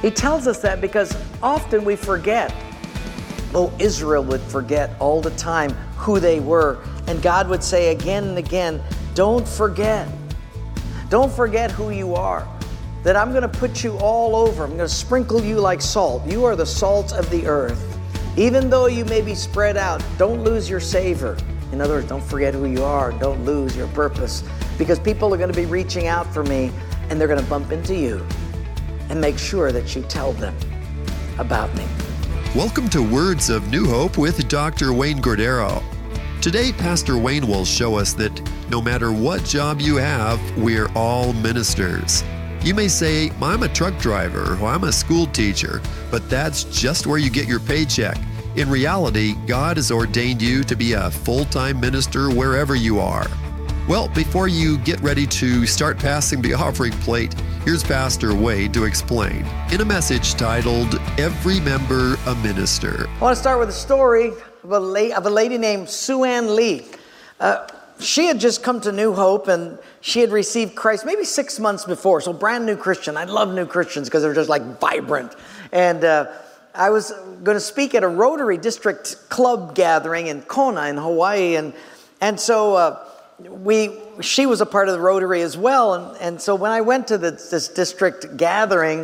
He tells us that because often we forget. Oh, Israel would forget all the time who they were. And God would say again and again, don't forget. Don't forget who you are. That I'm going to put you all over. I'm going to sprinkle you like salt. You are the salt of the earth. Even though you may be spread out, don't lose your savor. In other words, don't forget who you are. Don't lose your purpose. Because people are going to be reaching out for me, and they're going to bump into you. And make sure that you tell them about me. Welcome to Words of New Hope with Dr. Wayne Cordero. Today, Pastor Wayne will show us that no matter what job you have, we're all ministers. You may say, I'm a truck driver, or I'm a school teacher, but that's just where you get your paycheck. In reality, God has ordained you to be a full-time minister wherever you are. Well, before you get ready to start passing the offering plate, here's Pastor Wayne to explain in a message titled, Every Member a Minister. I want to start with a story of a lady named Sue Ann Lee. She had just come to New Hope and she had received Christ maybe 6 months before. So brand new Christian. I love new Christians because they're just like vibrant. And I was going to speak at a Rotary District Club gathering in Kona in Hawaii. And so she was a part of the Rotary as well. And so when I went to this district gathering,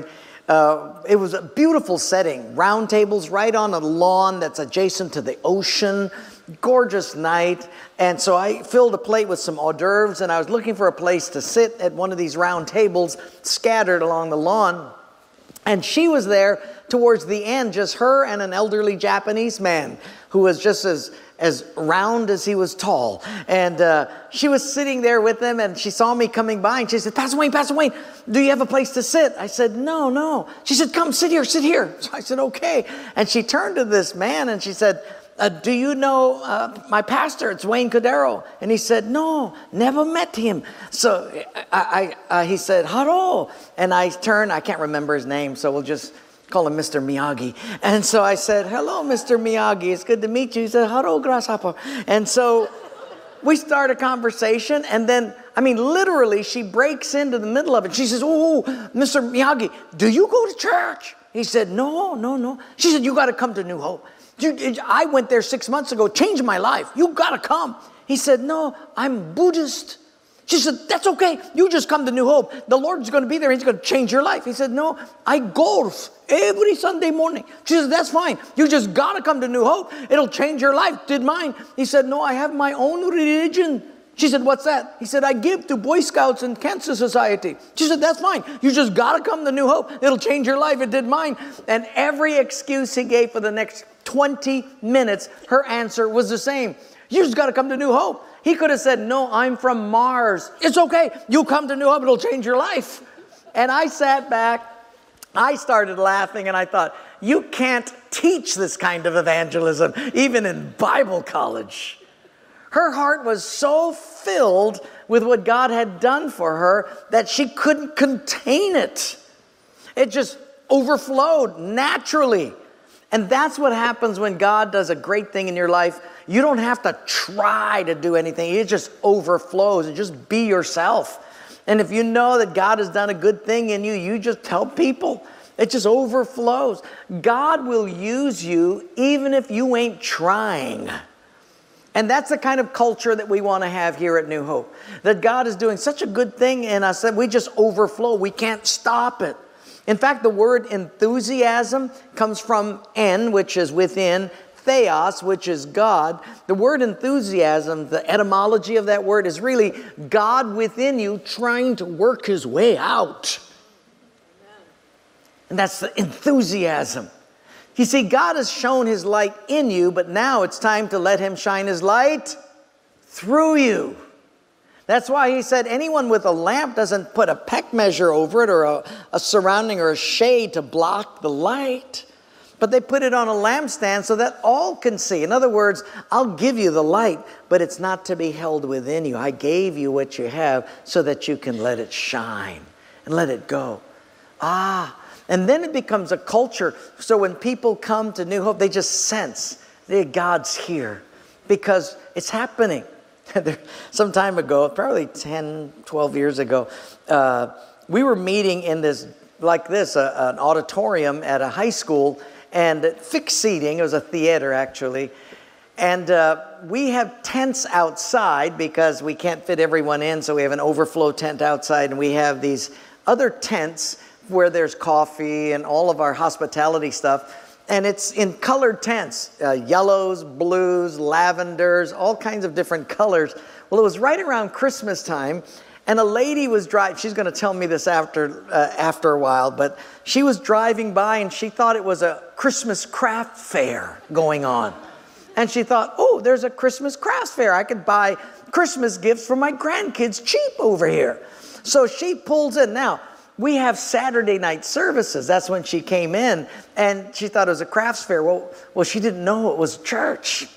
it was a beautiful setting. Round tables right on a lawn that's adjacent to the ocean. Gorgeous night. And so I filled a plate with some hors d'oeuvres, and I was looking for a place to sit at one of these round tables scattered along the lawn. And she was there towards the end, just her and an elderly Japanese man who was just as round as he was tall. And she was sitting there with them, and she saw me coming by, and she said, Pastor Wayne, do you have a place to sit? I said, no. She said, come, sit here. So I said, okay. And she turned to this man, and she said, do you know my pastor? It's Wayne Cordero. And he said, no, never met him. So he said, hello. And I turned, I can't remember his name, so we'll just call him Mr. Miyagi. And so I said, hello, Mr. Miyagi. It's good to meet you. He said, hello, grasshopper. And so we start a conversation, and then, literally, she breaks into the middle of it. She says, oh, Mr. Miyagi, do you go to church? He said, no. She said, you got to come to New Hope. I went there 6 months ago, changed my life. You got to come. He said, no, I'm Buddhist. She said, that's okay. You just come to New Hope. The Lord's going to be there. He's going to change your life. He said, no, I golf every Sunday morning. She said, that's fine. You just got to come to New Hope. It'll change your life. Did mine. He said, no, I have my own religion. She said, what's that? He said, I give to Boy Scouts and Cancer Society. She said, that's fine. You just got to come to New Hope. It'll change your life. It did mine. And every excuse he gave for the next 20 minutes, her answer was the same. You just got to come to New Hope. He could have said, no, I'm from Mars. It's okay. You come to New Hope. It'll change your life. And I sat back. I started laughing, and I thought, you can't teach this kind of evangelism, even in Bible college. Her heart was so filled with what God had done for her that she couldn't contain it. It just overflowed naturally. And that's what happens when God does a great thing in your life. You don't have to try to do anything. It just overflows, and just be yourself. And if you know that God has done a good thing in you, you just tell people. It just overflows. God will use you even if you ain't trying. And that's the kind of culture that we want to have here at New Hope. That God is doing such a good thing in us that we just overflow. We can't stop it. In fact, the word enthusiasm comes from en, which is within, theos, which is God. The word enthusiasm, the etymology of that word is really God within you trying to work his way out. And that's the enthusiasm. You see, God has shown his light in you, but now it's time to let him shine his light through you. That's why he said anyone with a lamp doesn't put a peck measure over it or a surrounding or a shade to block the light, but they put it on a lampstand so that all can see. In other words, I'll give you the light, but it's not to be held within you. I gave you what you have so that you can let it shine and let it go. And then it becomes a culture. So when people come to New Hope, they just sense that God's here because it's happening. Some time ago, probably 10, 12 years ago, we were meeting in this like this, an auditorium at a high school, and fixed seating. It was a theater, actually. And we have tents outside because we can't fit everyone in, so we have an overflow tent outside, and we have these other tents where there's coffee and all of our hospitality stuff. And it's in colored tents, yellows, blues, lavenders, all kinds of different colors. Well, it was right around Christmas time, and a lady was driving. She's going to tell me this after a while, but she was driving by, and she thought it was a Christmas craft fair going on. And she thought, oh, there's a Christmas craft fair. I could buy Christmas gifts for my grandkids cheap over here. So she pulls in. Now, we have Saturday night services. That's when she came in, and she thought it was a crafts fair. Well, she didn't know it was church.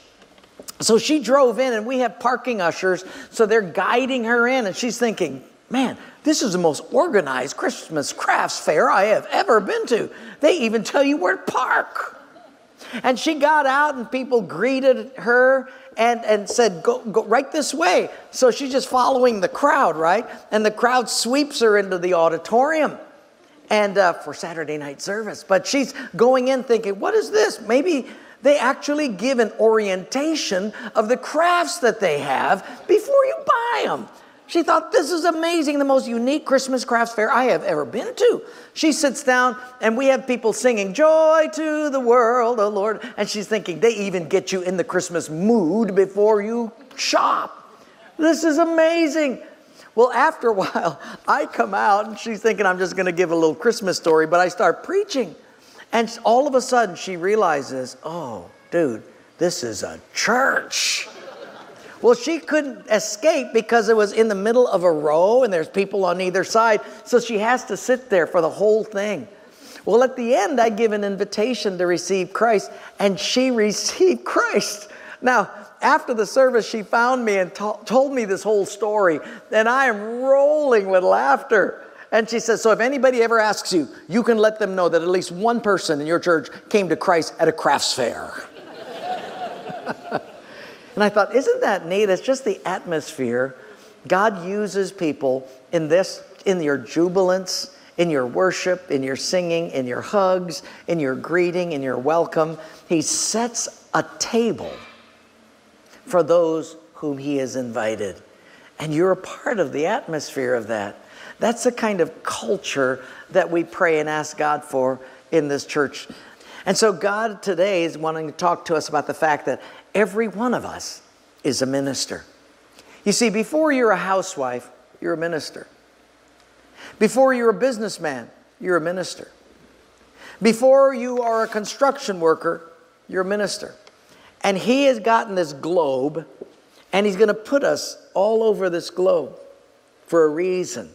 So she drove in, and we have parking ushers, so they're guiding her in, and she's thinking, man, this is the most organized Christmas crafts fair I have ever been to. They even tell you where to park. And she got out, and people greeted her and said, go right this way. So she's just following the crowd, right? And the crowd sweeps her into the auditorium and for Saturday night service. But she's going in thinking, what is this? Maybe they actually give an orientation of the crafts that they have before you buy them. She thought, this is amazing, the most unique Christmas crafts fair I have ever been to. She sits down, and we have people singing, joy to the world, O Lord. And she's thinking, they even get you in the Christmas mood before you shop. This is amazing. Well, after a while, I come out, and she's thinking I'm just going to give a little Christmas story, but I start preaching. And all of a sudden, she realizes, oh, dude, this is a church. Well, she couldn't escape because it was in the middle of a row and there's people on either side. So she has to sit there for the whole thing. Well, at the end, I give an invitation to receive Christ, and she received Christ. Now, after the service, she found me and told me this whole story, and I am rolling with laughter. And she says, so if anybody ever asks you, you can let them know that at least one person in your church came to Christ at a crafts fair. And I thought, isn't that neat? It's just the atmosphere. God uses people in your jubilance, in your worship, in your singing, in your hugs, in your greeting, in your welcome. He sets a table for those whom He has invited. And you're a part of the atmosphere of that. That's the kind of culture that we pray and ask God for in this church. And so God today is wanting to talk to us about the fact that every one of us is a minister. You see, before you're a housewife, you're a minister. Before you're a businessman, you're a minister. Before you are a construction worker, you're a minister. And He has gotten this globe, and He's going to put us all over this globe for a reason.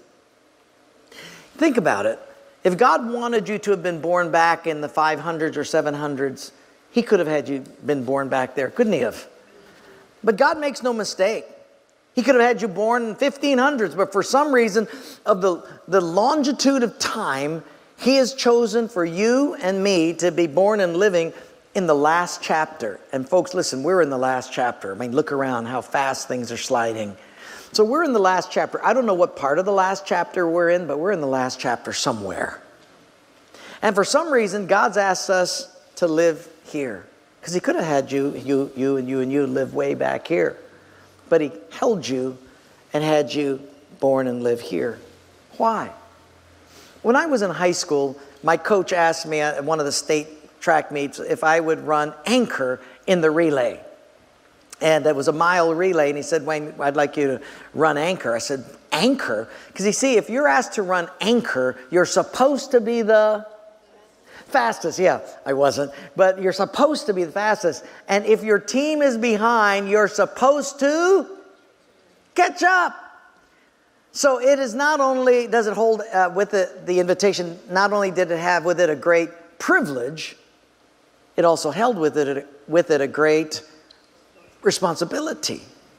Think about it. If God wanted you to have been born back in the 500s or 700s, He could have had you been born back there, couldn't He have? But God makes no mistake. He could have had you born in 1500s, but for some reason of the longitude of time, He has chosen for you and me to be born and living in the last chapter. And folks, listen, we're in the last chapter. I mean, look around how fast things are sliding. So we're in the last chapter. I don't know what part of the last chapter we're in, but we're in the last chapter somewhere. And for some reason, God's asked us to live here. Because He could have had you live way back here. But He held you and had you born and live here. Why? When I was in high school, my coach asked me at one of the state track meets if I would run anchor in the relay. And it was a mile relay, and he said, Wayne, I'd like you to run anchor. I said, anchor? Because you see, if you're asked to run anchor, you're supposed to be the fastest. Yeah, I wasn't. But you're supposed to be the fastest. And if your team is behind, you're supposed to catch up. So it is not only, does it hold with it, the invitation, not only did it have with it a great privilege, it also held with it a great responsibility.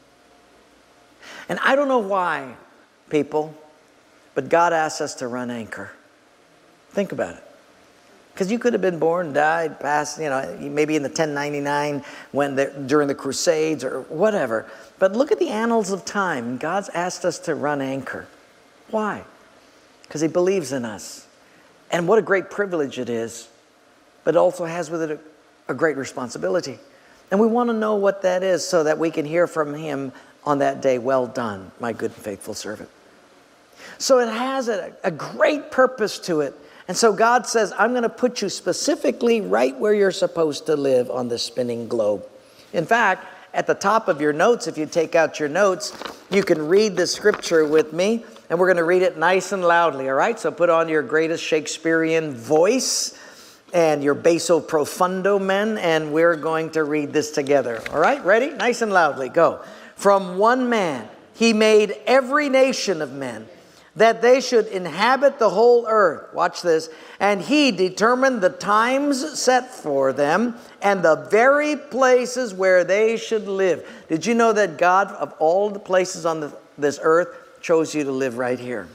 And I don't know why, people, but God asked us to run anchor. Think about it. Because you could have been born, died, passed, maybe in the 1099 during the Crusades or whatever. But look at the annals of time. God's asked us to run anchor. Why? Because He believes in us. And what a great privilege it is, but it also has with it a great responsibility. And we want to know what that is so that we can hear from Him on that day, well done, my good and faithful servant. So it has a great purpose to it. And so God says, I'm going to put you specifically right where you're supposed to live on the spinning globe. In fact, at the top of your notes, if you take out your notes, you can read the scripture with me, and we're going to read it nice and loudly, all right? So put on your greatest Shakespearean voice and your basso profundo, men, and we're going to read this together, all right? Ready? Nice and loudly, go. From one man, He made every nation of men, that they should inhabit the whole earth. Watch this. And He determined the times set for them and the very places where they should live. Did you know that God, of all the places on this earth, chose you to live right here?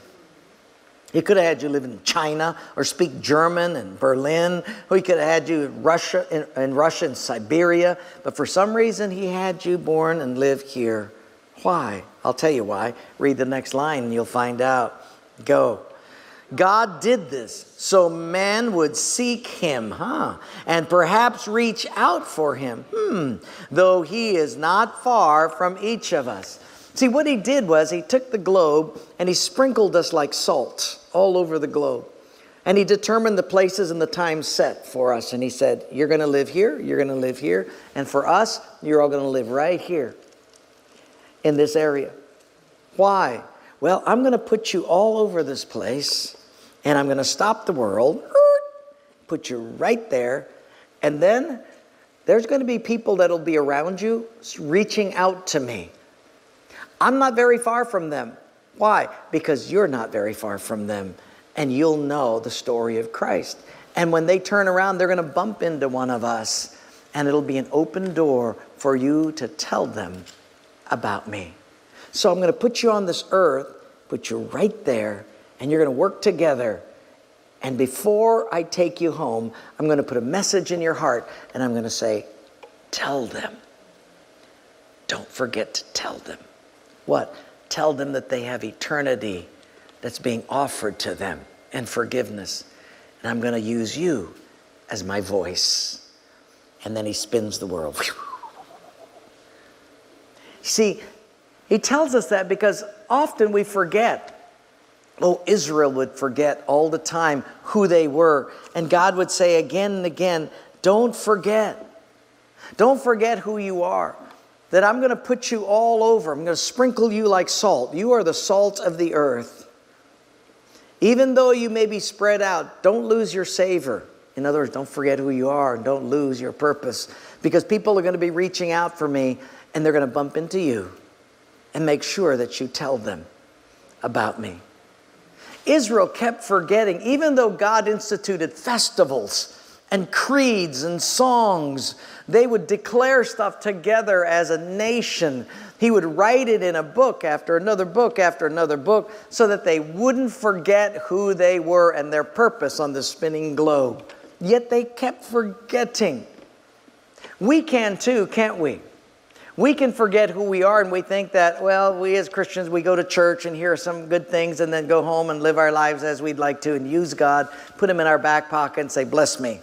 He could have had you live in China or speak German in Berlin. Or He could have had you in Russia, in Siberia. But for some reason, He had you born and live here. Why? I'll tell you why. Read the next line and you'll find out. Go. God did this so man would seek Him, and perhaps reach out for Him, though He is not far from each of us. See, what He did was He took the globe and He sprinkled us like salt all over the globe. And He determined the places and the times set for us. And He said, you're going to live here, you're going to live here. And for us, you're all going to live right here in this area. Why? Well, I'm going to put you all over this place, and I'm going to stop the world, put you right there, and then there's going to be people that will be around you reaching out to me. I'm not very far from them. Why? Because you're not very far from them, and you'll know the story of Christ. And when they turn around, they're going to bump into one of us, and it'll be an open door for you to tell them about me. So I'm going to put you on this earth, put you right there, and you're going to work together. And before I take you home, I'm going to put a message in your heart, and I'm going to say, tell them. Don't forget to tell them. What? Tell them that they have eternity that's being offered to them and forgiveness. And I'm going to use you as my voice. And then He spins the world. See, He tells us that because often we forget. Oh, Israel would forget all the time who they were. And God would say again and again, don't forget. Don't forget who you are. That I'm going to put you all over. I'm going to sprinkle you like salt. You are the salt of the earth. Even though you may be spread out, don't lose your savor. In other words, don't forget who you are and don't lose your purpose. Because people are going to be reaching out for me and they're going to bump into you. And make sure that you tell them about me. Israel kept forgetting, even though God instituted festivals and creeds and songs, they would declare stuff together as a nation. He would write it in a book after another book after another book so that they wouldn't forget who they were and their purpose on the spinning globe. Yet they kept forgetting. We can too, can't we? We can forget who we are and we think that, well, we as Christians, we go to church and hear some good things and then go home and live our lives as we'd like to and use God, put Him in our back pocket and say, bless me.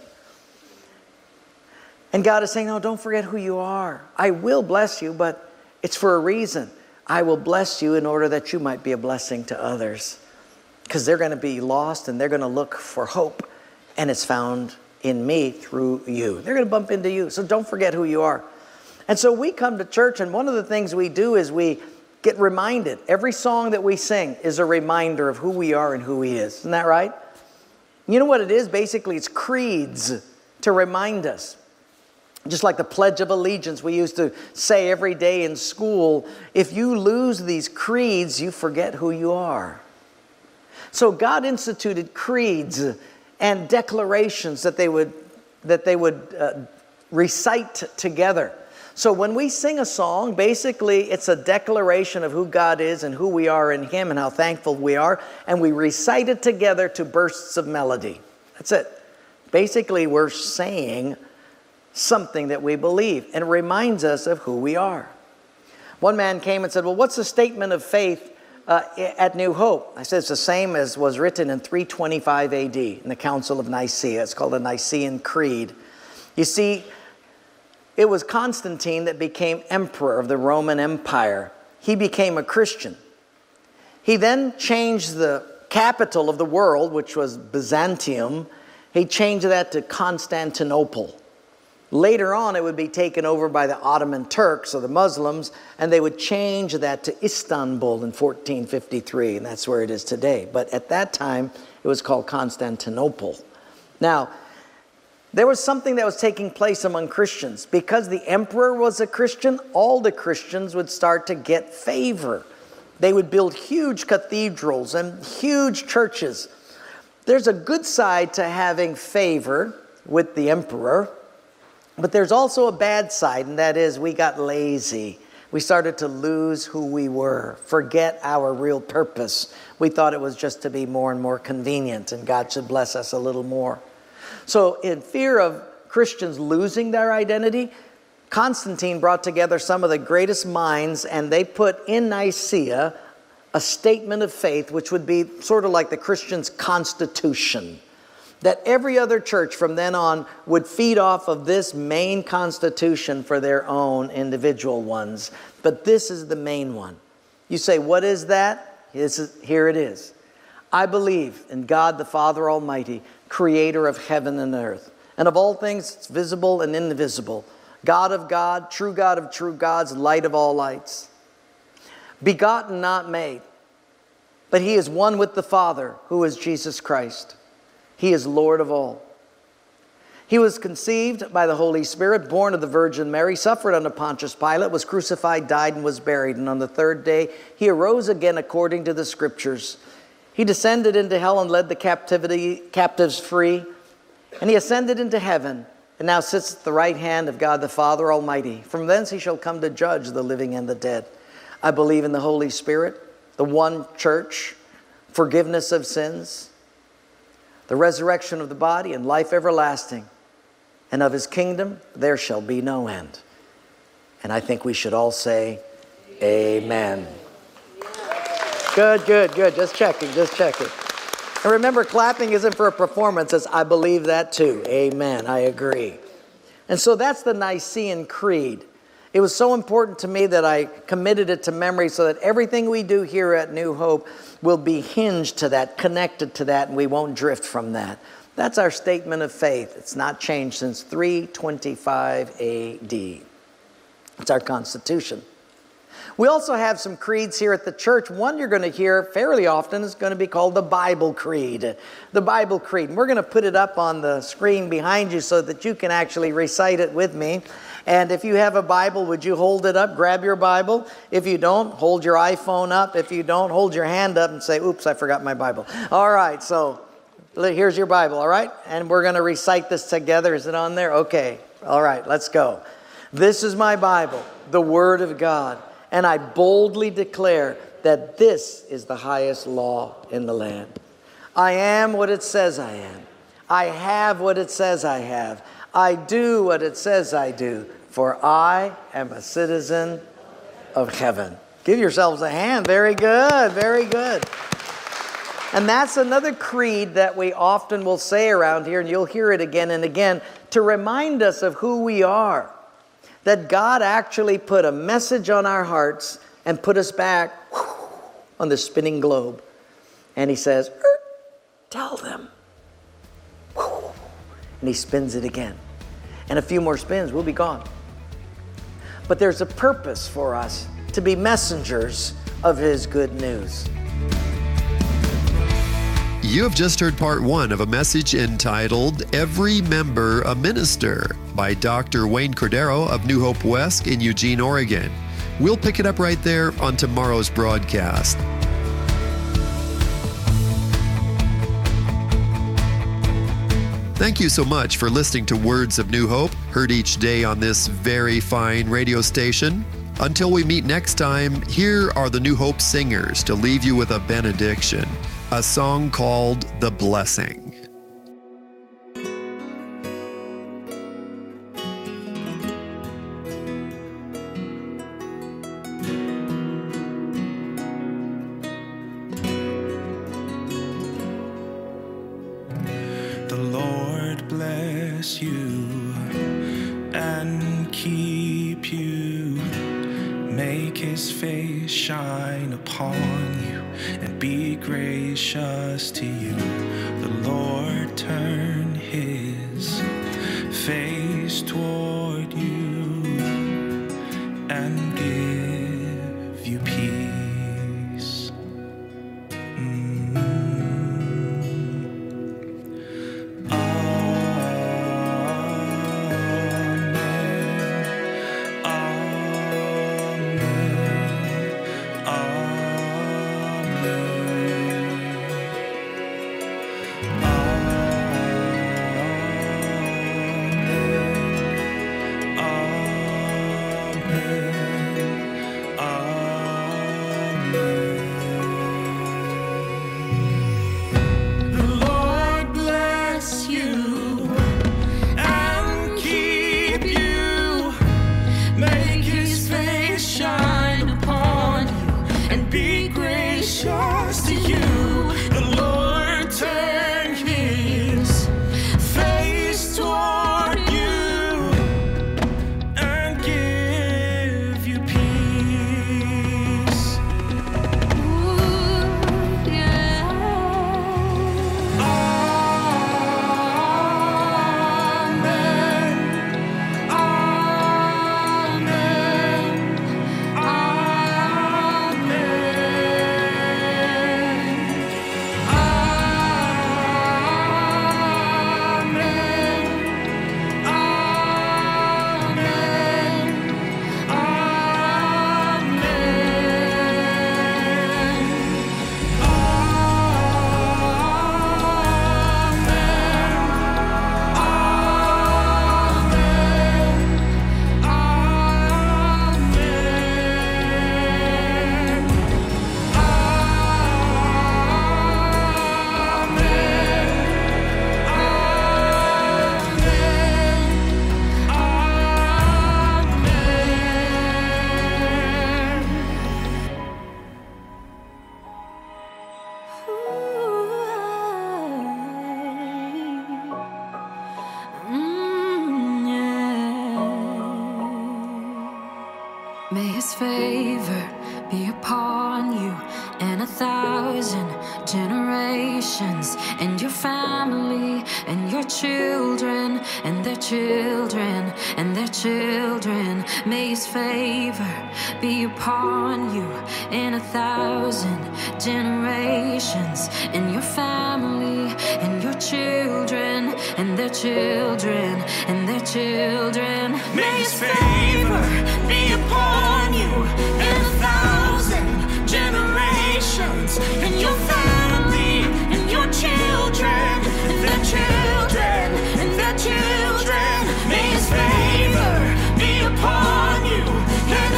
And God is saying, no, don't forget who you are. I will bless you, but it's for a reason. I will bless you in order that you might be a blessing to others. Because they're going to be lost and they're going to look for hope. And it's found in me through you. They're going to bump into you. So don't forget who you are. And so we come to church, and one of the things we do is we get reminded. Every song that we sing is a reminder of who we are and who He is. Isn't that right? You know what it is? Basically, it's creeds to remind us. Just like the Pledge of Allegiance we used to say every day in school, if you lose these creeds, you forget who you are. So God instituted creeds and declarations that they would recite together. So when we sing a song, basically it's a declaration of who God is and who we are in Him and how thankful we are. And we recite it together to bursts of melody. That's it. Basically, we're saying something that we believe. And it reminds us of who we are. One man came and said, well, what's the statement of faith at New Hope. I said it's the same as was written in 325 AD in the Council of Nicaea. It's called the Nicene Creed. You see, it was Constantine that became emperor of the Roman Empire. He became a Christian. He then changed the capital of the world, which was Byzantium. He changed that to Constantinople. Later on, it would be taken over by the Ottoman Turks or the Muslims, and they would change that to Istanbul in 1453, and that's where it is today. But at that time, it was called Constantinople. Now, there was something that was taking place among Christians. Because the emperor was a Christian, all the Christians would start to get favor. They would build huge cathedrals and huge churches. There's a good side to having favor with the emperor, but there's also a bad side, and that is we got lazy. We started to lose who we were, forget our real purpose. We thought it was just to be more and more convenient, and God should bless us a little more. So in fear of Christians losing their identity, Constantine brought together some of the greatest minds, and they put in Nicaea a statement of faith, which would be sort of like the Christian's constitution, that every other church from then on would feed off of this main constitution for their own individual ones. But this is the main one. You say, what is that? Here it is. I believe in God the Father Almighty, creator of heaven and earth, and of all things visible and invisible, God of God, true God of true gods, light of all lights, begotten, not made, but he is one with the Father, who is Jesus Christ. He is Lord of all. He was conceived by the Holy Spirit, born of the Virgin Mary, suffered under Pontius Pilate, was crucified, died, and was buried. And on the third day, he arose again according to the Scriptures. He descended into hell and led the captives free. And he ascended into heaven and now sits at the right hand of God the Father Almighty. From thence he shall come to judge the living and the dead. I believe in the Holy Spirit, the one church, forgiveness of sins, the resurrection of the body, and life everlasting. And of his kingdom there shall be no end. And I think we should all say, Amen. Good. Just checking. And remember, clapping isn't for a performance. It's, I believe that too. Amen. I agree. And so that's the Nicene Creed. It was so important to me that I committed it to memory so that everything we do here at New Hope will be hinged to that, connected to that, and we won't drift from that. That's our statement of faith. It's not changed since 325 AD. It's our Constitution. We also have some creeds here at the church. One you're going to hear fairly often is going to be called the Bible Creed. The Bible Creed. And we're going to put it up on the screen behind you so that you can actually recite it with me. And if you have a Bible, would you hold it up? Grab your Bible. If you don't, hold your iPhone up. If you don't, hold your hand up and say, oops, I forgot my Bible. All right, so here's your Bible, all right? And we're going to recite this together. Is it on there? Okay. All right, let's go. This is my Bible, the Word of God. And I boldly declare that this is the highest law in the land. I am what it says I am. I have what it says I have. I do what it says I do, for I am a citizen of heaven. Give yourselves a hand. Very good, very good. And that's another creed that we often will say around here, and you'll hear it again and again, to remind us of who we are. That God actually put a message on our hearts and put us back on the spinning globe. And he says, tell them. And he spins it again. And a few more spins, we'll be gone. But there's a purpose for us to be messengers of his good news. You have just heard part one of a message entitled Every Member a Minister by Dr. Wayne Cordero of New Hope West in Eugene, Oregon. We'll pick it up right there on tomorrow's broadcast. Thank you so much for listening to Words of New Hope, heard each day on this very fine radio station. Until we meet next time, here are the New Hope Singers to leave you with a benediction, a song called The Blessing. bless you and keep you. Make his face shine upon you and be gracious to you. The Lord turn his face toward you and give you peace. May his favor be upon you and 1,000 generations, and your family, and your children, and their children, and their children. May his favor be upon you and 1,000 generations, and your family, and your children, and their children, and their children. May his favor be upon you and 1,000 generations, and your family, and your children, and their children, and their children. May his favor be upon you and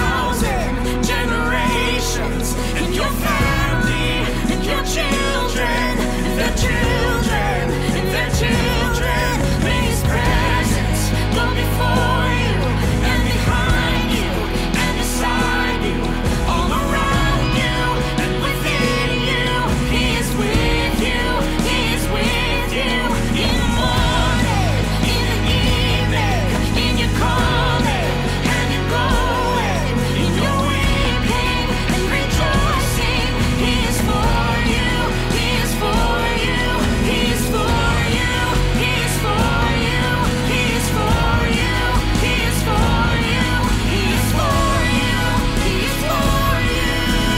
1,000 generations, and your family, and your children, and their children, and their children. May his presence go before you and behind you and beside you, all around you and within you. He is with you, he is with you, in the morning, in the evening, in your coming and your going, in your weeping and rejoicing. He is for you, he is for you, he is for you, he is for you, he is for you, he is for you, he is for you, he is for you.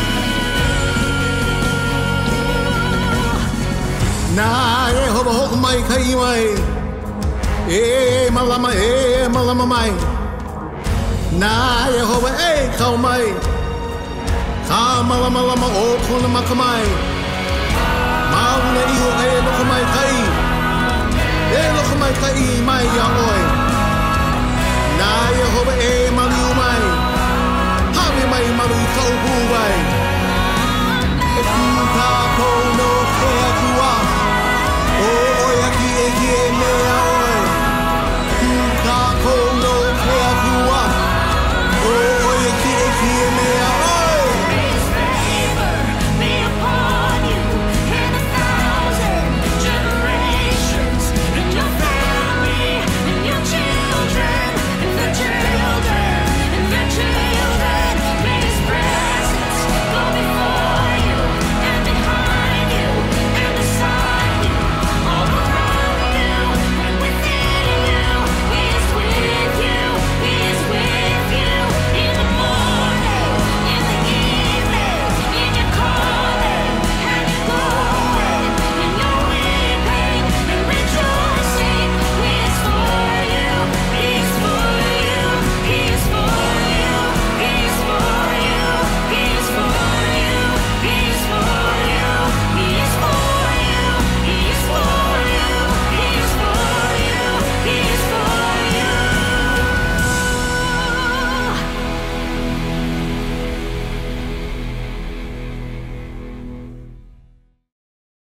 Na Yehova hoku mai kai mai, malama mai. Na Yehova kau mai, ka malama o kuna makamai.